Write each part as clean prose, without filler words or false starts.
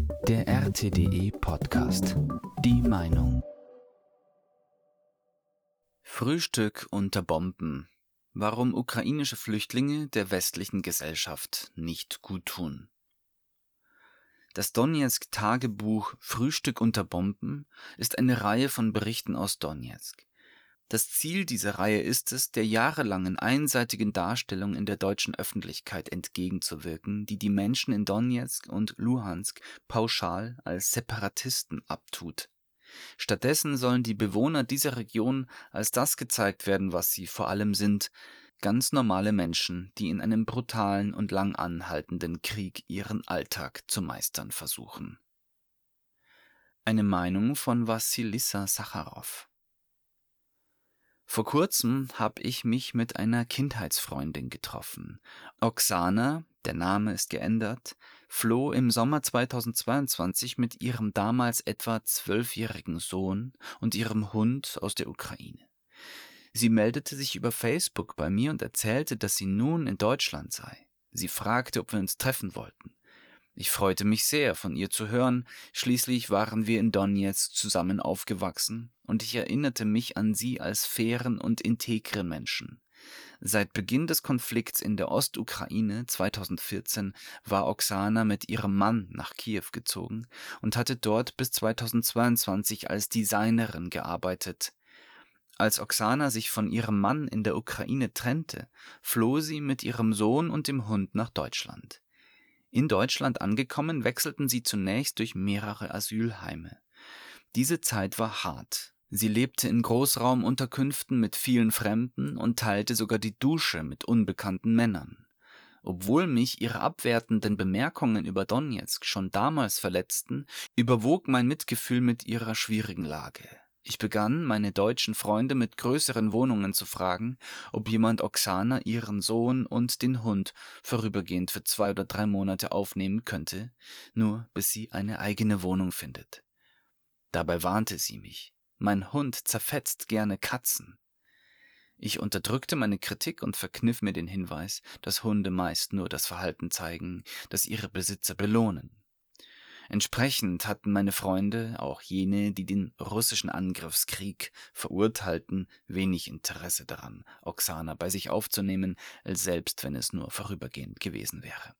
Der RTDE Podcast. Die Meinung. Frühstück unter Bomben. Warum ukrainische Flüchtlinge der westlichen Gesellschaft nicht gut tun. Das Donezk-Tagebuch Frühstück unter Bomben ist eine Reihe von Berichten aus Donezk. Das Ziel dieser Reihe ist es, der jahrelangen einseitigen Darstellung in der deutschen Öffentlichkeit entgegenzuwirken, die die Menschen in Donezk und Luhansk pauschal als Separatisten abtut. Stattdessen sollen die Bewohner dieser Region als das gezeigt werden, was sie vor allem sind: ganz normale Menschen, die in einem brutalen und lang anhaltenden Krieg ihren Alltag zu meistern versuchen. Eine Meinung von Wassilissa Sacharow. Vor kurzem habe ich mich mit einer Kindheitsfreundin getroffen. Oksana, der Name ist geändert, floh im Sommer 2022 mit ihrem damals etwa 12-jährigen Sohn und ihrem Hund aus der Ukraine. Sie meldete sich über Facebook bei mir und erzählte, dass sie nun in Deutschland sei. Sie fragte, ob wir uns treffen wollten. Ich freute mich sehr, von ihr zu hören. Schließlich waren wir in Donezk zusammen aufgewachsen und ich erinnerte mich an sie als fairen und integren Menschen. Seit Beginn des Konflikts in der Ostukraine 2014 war Oksana mit ihrem Mann nach Kiew gezogen und hatte dort bis 2022 als Designerin gearbeitet. Als Oksana sich von ihrem Mann in der Ukraine trennte, floh sie mit ihrem Sohn und dem Hund nach Deutschland. In Deutschland angekommen, wechselten sie zunächst durch mehrere Asylheime. Diese Zeit war hart. Sie lebte in Großraumunterkünften mit vielen Fremden und teilte sogar die Dusche mit unbekannten Männern. Obwohl mich ihre abwertenden Bemerkungen über Donezk schon damals verletzten, überwog mein Mitgefühl mit ihrer schwierigen Lage. Ich begann, meine deutschen Freunde mit größeren Wohnungen zu fragen, ob jemand Oksana, ihren Sohn und den Hund vorübergehend für 2 oder 3 Monate aufnehmen könnte, nur bis sie eine eigene Wohnung findet. Dabei warnte sie mich: Mein Hund zerfetzt gerne Katzen. Ich unterdrückte meine Kritik und verkniff mir den Hinweis, dass Hunde meist nur das Verhalten zeigen, das ihre Besitzer belohnen. Entsprechend hatten meine Freunde, auch jene, die den russischen Angriffskrieg verurteilten, wenig Interesse daran, Oksana bei sich aufzunehmen, selbst wenn es nur vorübergehend gewesen wäre.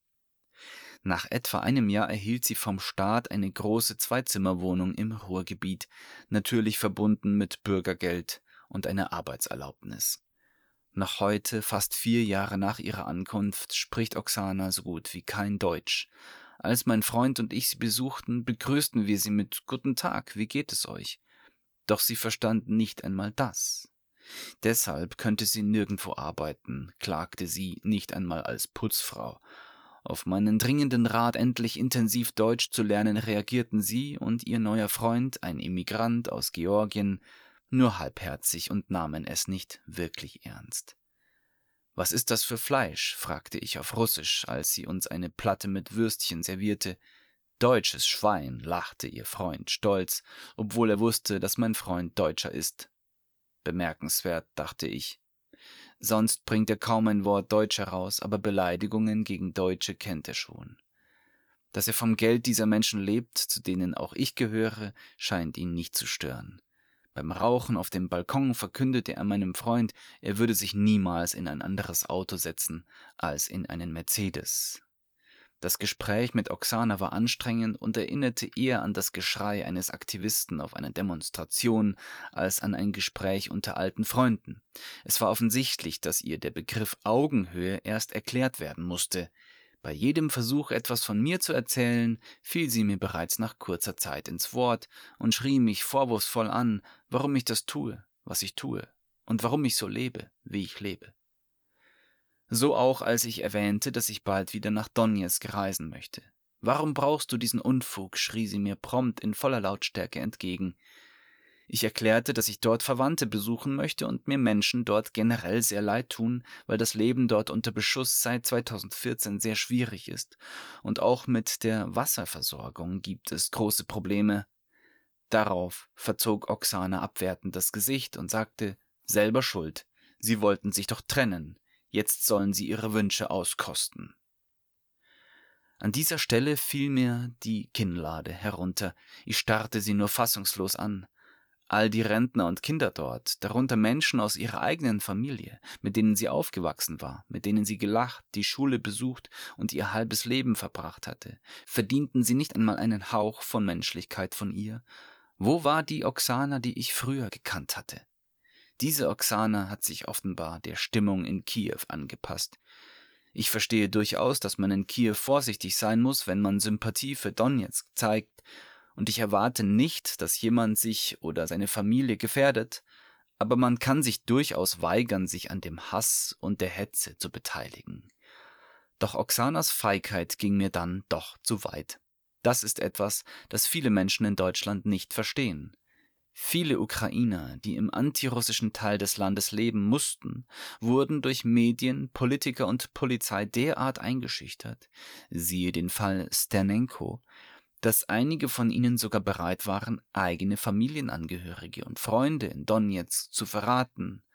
Nach etwa einem Jahr erhielt sie vom Staat eine große 2-Zimmer-Wohnung im Ruhrgebiet, natürlich verbunden mit Bürgergeld und einer Arbeitserlaubnis. Noch heute, fast 4 Jahre nach ihrer Ankunft, spricht Oksana so gut wie kein Deutsch. Als mein Freund und ich sie besuchten, begrüßten wir sie mit »Guten Tag, wie geht es euch?« Doch sie verstand nicht einmal das. Deshalb könnte sie nirgendwo arbeiten, klagte sie, nicht einmal als Putzfrau. Auf meinen dringenden Rat, endlich intensiv Deutsch zu lernen, reagierten sie und ihr neuer Freund, ein Immigrant aus Georgien, nur halbherzig und nahmen es nicht wirklich ernst. »Was ist das für Fleisch?« fragte ich auf Russisch, als sie uns eine Platte mit Würstchen servierte. »Deutsches Schwein«, lachte ihr Freund stolz, obwohl er wusste, dass mein Freund Deutscher ist. Bemerkenswert, dachte ich. Sonst bringt er kaum ein Wort Deutsch heraus, aber Beleidigungen gegen Deutsche kennt er schon. Dass er vom Geld dieser Menschen lebt, zu denen auch ich gehöre, scheint ihn nicht zu stören. Beim Rauchen auf dem Balkon verkündete er meinem Freund, er würde sich niemals in ein anderes Auto setzen als in einen Mercedes. Das Gespräch mit Oksana war anstrengend und erinnerte eher an das Geschrei eines Aktivisten auf einer Demonstration als an ein Gespräch unter alten Freunden. Es war offensichtlich, dass ihr der Begriff Augenhöhe erst erklärt werden musste. Bei jedem Versuch, etwas von mir zu erzählen, fiel sie mir bereits nach kurzer Zeit ins Wort und schrie mich vorwurfsvoll an, warum ich das tue, was ich tue, und warum ich so lebe, wie ich lebe. So auch, als ich erwähnte, dass ich bald wieder nach Donezk reisen möchte. »Warum brauchst du diesen Unfug?« schrie sie mir prompt in voller Lautstärke entgegen. Ich erklärte, dass ich dort Verwandte besuchen möchte und mir Menschen dort generell sehr leid tun, weil das Leben dort unter Beschuss seit 2014 sehr schwierig ist und auch mit der Wasserversorgung gibt es große Probleme. Darauf verzog Oksana abwertend das Gesicht und sagte, selber schuld, sie wollten sich doch trennen, jetzt sollen sie ihre Wünsche auskosten. An dieser Stelle fiel mir die Kinnlade herunter. Ich starrte sie nur fassungslos an. All die Rentner und Kinder dort, darunter Menschen aus ihrer eigenen Familie, mit denen sie aufgewachsen war, mit denen sie gelacht, die Schule besucht und ihr halbes Leben verbracht hatte, verdienten sie nicht einmal einen Hauch von Menschlichkeit von ihr? Wo war die Oksana, die ich früher gekannt hatte? Diese Oksana hat sich offenbar der Stimmung in Kiew angepasst. Ich verstehe durchaus, dass man in Kiew vorsichtig sein muss, wenn man Sympathie für Donezk zeigt, und ich erwarte nicht, dass jemand sich oder seine Familie gefährdet, aber man kann sich durchaus weigern, sich an dem Hass und der Hetze zu beteiligen. Doch Oksanas Feigheit ging mir dann doch zu weit. Das ist etwas, das viele Menschen in Deutschland nicht verstehen. Viele Ukrainer, die im antirussischen Teil des Landes leben mussten, wurden durch Medien, Politiker und Polizei derart eingeschüchtert, siehe den Fall Sternenko, dass einige von ihnen sogar bereit waren, eigene Familienangehörige und Freunde in Donezk zu verraten.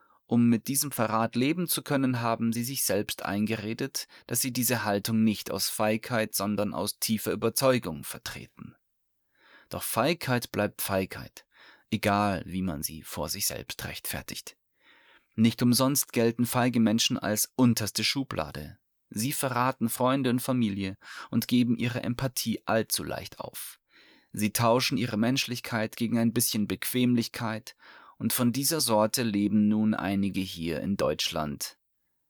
Um mit diesem Verrat leben zu können, haben sie sich selbst eingeredet, dass sie diese Haltung nicht aus Feigheit, sondern aus tiefer Überzeugung vertreten. Doch Feigheit bleibt Feigheit, egal wie man sie vor sich selbst rechtfertigt. Nicht umsonst gelten feige Menschen als unterste Schublade. Sie verraten Freunde und Familie und geben ihre Empathie allzu leicht auf. Sie tauschen ihre Menschlichkeit gegen ein bisschen Bequemlichkeit, und von dieser Sorte leben nun einige hier in Deutschland.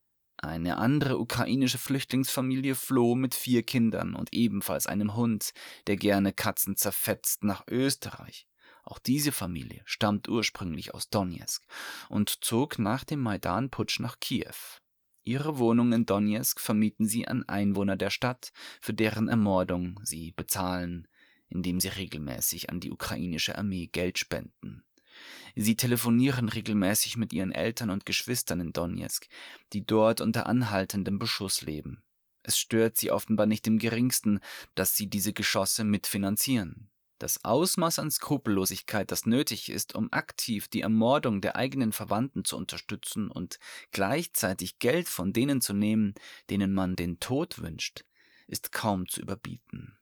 Eine andere ukrainische Flüchtlingsfamilie floh mit 4 Kindern und ebenfalls einem Hund, der gerne Katzen zerfetzt, nach Österreich. Auch diese Familie stammt ursprünglich aus Donezk und zog nach dem Maidan-Putsch nach Kiew. Ihre Wohnung in Donezk vermieten sie an Einwohner der Stadt, für deren Ermordung sie bezahlen, indem sie regelmäßig an die ukrainische Armee Geld spenden. Sie telefonieren regelmäßig mit ihren Eltern und Geschwistern in Donezk, die dort unter anhaltendem Beschuss leben. Es stört sie offenbar nicht im geringsten, dass sie diese Geschosse mitfinanzieren. Das Ausmaß an Skrupellosigkeit, das nötig ist, um aktiv die Ermordung der eigenen Verwandten zu unterstützen und gleichzeitig Geld von denen zu nehmen, denen man den Tod wünscht, ist kaum zu überbieten.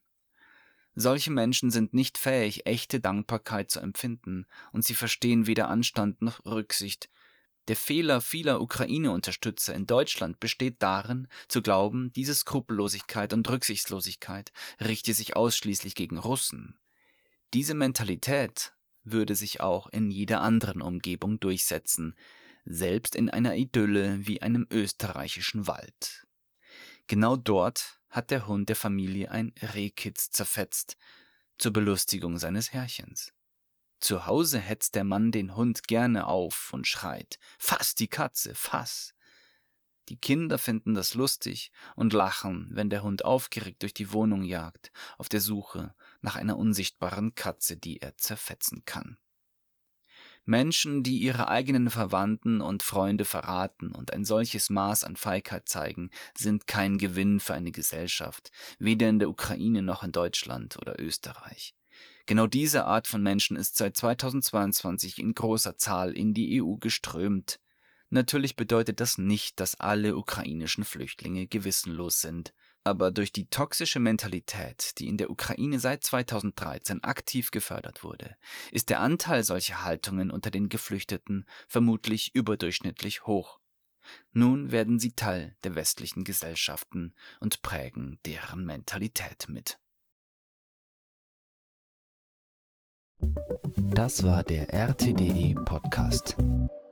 Solche Menschen sind nicht fähig, echte Dankbarkeit zu empfinden, und sie verstehen weder Anstand noch Rücksicht. Der Fehler vieler Ukraine-Unterstützer in Deutschland besteht darin, zu glauben, diese Skrupellosigkeit und Rücksichtslosigkeit richte sich ausschließlich gegen Russen. Diese Mentalität würde sich auch in jeder anderen Umgebung durchsetzen, selbst in einer Idylle wie einem österreichischen Wald. Genau dort hat der Hund der Familie ein Rehkitz zerfetzt, zur Belustigung seines Herrchens. Zu Hause hetzt der Mann den Hund gerne auf und schreit: »Fass die Katze, fass!« Die Kinder finden das lustig und lachen, wenn der Hund aufgeregt durch die Wohnung jagt, auf der Suche nach einer unsichtbaren Katze, die er zerfetzen kann. Menschen, die ihre eigenen Verwandten und Freunde verraten und ein solches Maß an Feigheit zeigen, sind kein Gewinn für eine Gesellschaft, weder in der Ukraine noch in Deutschland oder Österreich. Genau diese Art von Menschen ist seit 2022 in großer Zahl in die EU geströmt. Natürlich bedeutet das nicht, dass alle ukrainischen Flüchtlinge gewissenlos sind. Aber durch die toxische Mentalität, die in der Ukraine seit 2013 aktiv gefördert wurde, ist der Anteil solcher Haltungen unter den Geflüchteten vermutlich überdurchschnittlich hoch. Nun werden sie Teil der westlichen Gesellschaften und prägen deren Mentalität mit. Das war der RTDE Podcast.